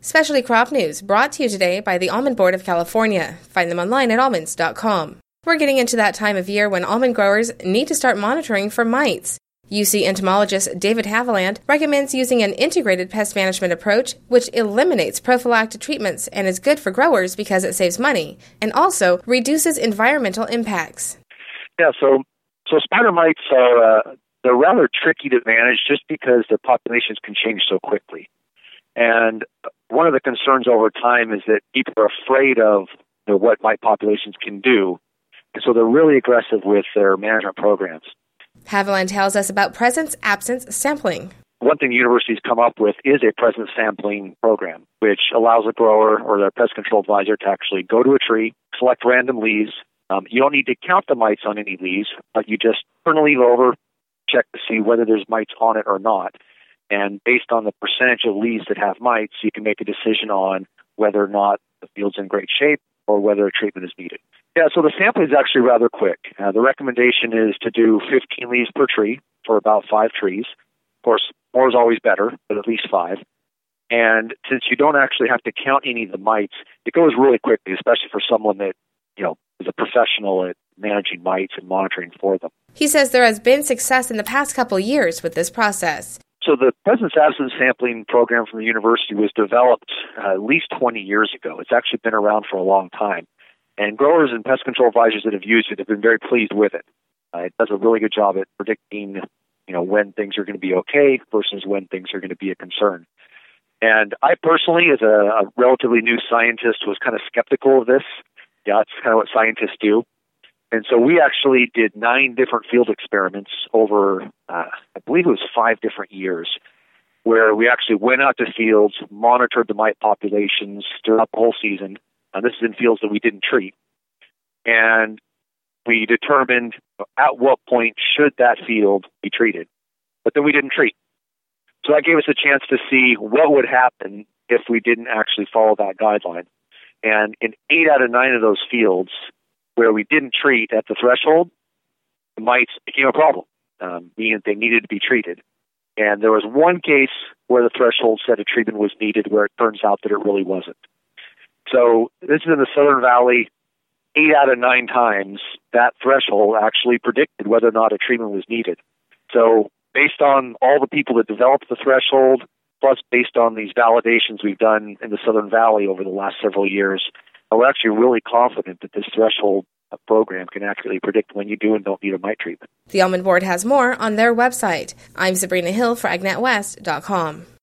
Specialty Crop News brought to you today by the Almond Board of California. Find them online at almonds.com. We're getting into that time of year when almond growers need to start monitoring for mites. UC entomologist David Haviland recommends using an integrated pest management approach which eliminates prophylactic treatments and is good for growers because it saves money and also reduces environmental impacts. Yeah, so spider mites are they're rather tricky to manage just because their populations can change so quickly. And one of the concerns over time is that people are afraid of what mite populations can do, and so they're really aggressive with their management programs. Haviland tells us about presence-absence sampling. One thing universities come up with is a presence sampling program, which allows a grower or their pest control advisor to actually go to a tree, select random leaves. You don't need to count the mites on any leaves, but you just turn a leaf over, check to see whether there's mites on it or not. And based on the percentage of leaves that have mites, you can make a decision on whether or not the field's in great shape or whether a treatment is needed. Yeah, so the sampling is actually rather quick. The recommendation is to do 15 leaves per tree for about 5 trees. Of course, more is always better, but at least 5. And since you don't actually have to count any of the mites, it goes really quickly, especially for someone that, is a professional at managing mites and monitoring for them. He says there has been success in the past couple years with this process. So the presence-absence sampling program from the university was developed at least 20 years ago. It's actually been around for a long time. And growers and pest control advisors that have used it have been very pleased with it. It does a really good job at predicting, when things are going to be okay versus when things are going to be a concern. And I personally, as a relatively new scientist, was kind of skeptical of this. Yeah, it's kind of what scientists do. And so we actually did 9 different field experiments over, I believe it was 5 different years, where we actually went out to fields, monitored the mite populations throughout the whole season. This is in fields that we didn't treat. And we determined at what point should that field be treated. But then we didn't treat. So that gave us a chance to see what would happen if we didn't actually follow that guideline. And in 8 out of 9 of those fields where we didn't treat at the threshold, the mites became a problem, meaning that they needed to be treated. And there was one case where the threshold said a treatment was needed where it turns out that it really wasn't. So this is in the Southern Valley. 8 out of 9 times, that threshold actually predicted whether or not a treatment was needed. So based on all the people that developed the threshold, plus based on these validations we've done in the Southern Valley over the last several years, we're actually really confident that this threshold program can accurately predict when you do and don't need a mite treatment. The Almond Board has more on their website. I'm Sabrina Hill for AgNetWest.com.